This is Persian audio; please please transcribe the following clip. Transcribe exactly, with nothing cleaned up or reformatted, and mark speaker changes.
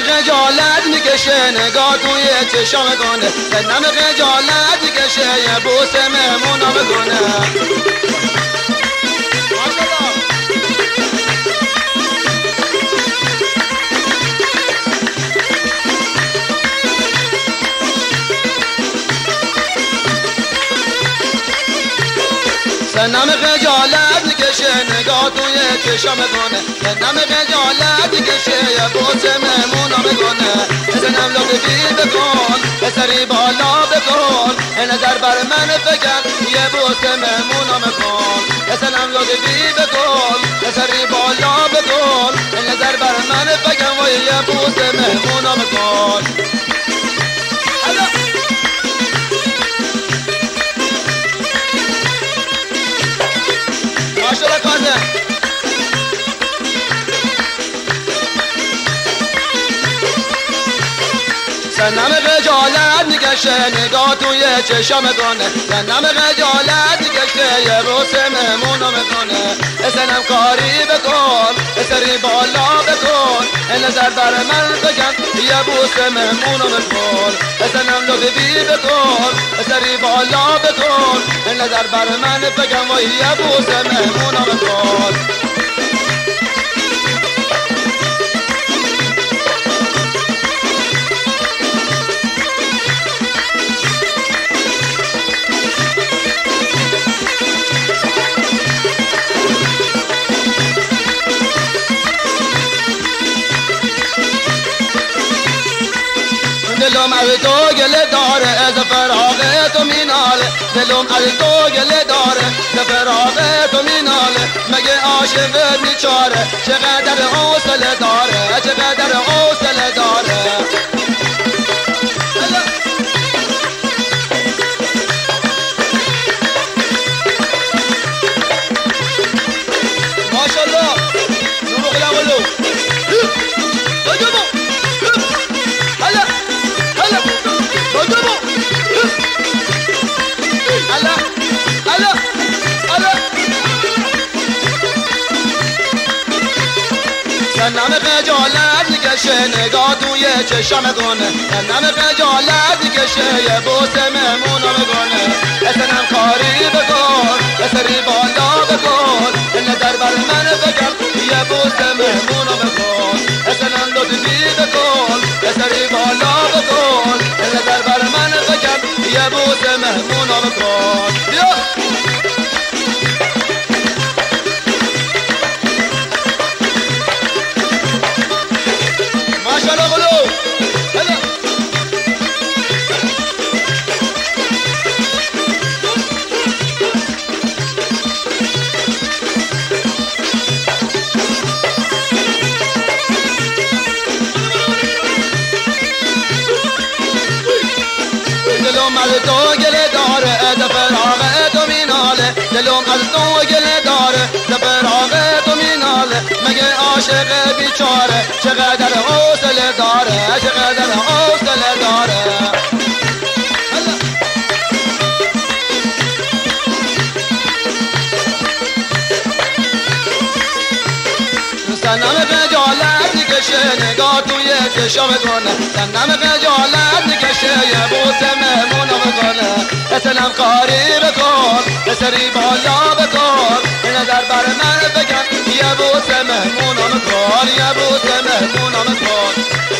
Speaker 1: خجالت میکشه نگاه توی چشام کنه سنم خجالت میکشه یه بوس مهمونا میکنه سنم خجالت میکشه نگاه توی چشام کنه سنم خجالت میکشه یه بوس مهمونا میکنه سنم لطفی بکن بسری بالا بکن نظر بر من بگن یه بوس مهمونا میکن سنم لطفی بکن بسری بالا بکن نظر بر من بگن و یه بوس مهمونا میکن ماشاءالله کازم سنم خجالت میکشه نگاه توی چشام کنه سنم خجالت میکشه یه بوس مهمونا میکنه سنم کاری بکن سری بالا بکن نظر بر من بگن یه بوس مهمونا میکن سنم لطفی بکن سری بالا بکن نظر بر من بگن و یه بوس مهمونا میکن دلم از تو گله داره از فراغ تو میناله دلم از تو گله داره از فراغ تو میناله مگه عاشق بیچاره چقدر حوصله داره چقدر حوصله داره ماشاءالله نور خلاولو سنم خجالت میکشه نگاه توی چشام کنه سنم خجالت میکشه یه بوس مهمونا میکنه سنم کاری بکن سری بالا بکن نظر بر من بگم یه بوس مهمونا بکن سنم لطفی بکن سری بالا بکن نظر بر من بگم یه بوس مهمونا بکن بیا ماشاءالله قلو هلا دلم از تو گله داره از فراغ تو میناله دلم از تو گله داره از فراغ تو میناله مگه عاشق بیچاره چقدر حوصله داره چقدر حوصله داره سنم خجالت میکشه نگاه توی چشام کنه سنم خجالت میکشه یه بوس مهمونا میکنه سنم کاری بکن سری بالا بکن نظر بر من بگم یه بوس مهمونا میکن یه بوس مهمونا میکن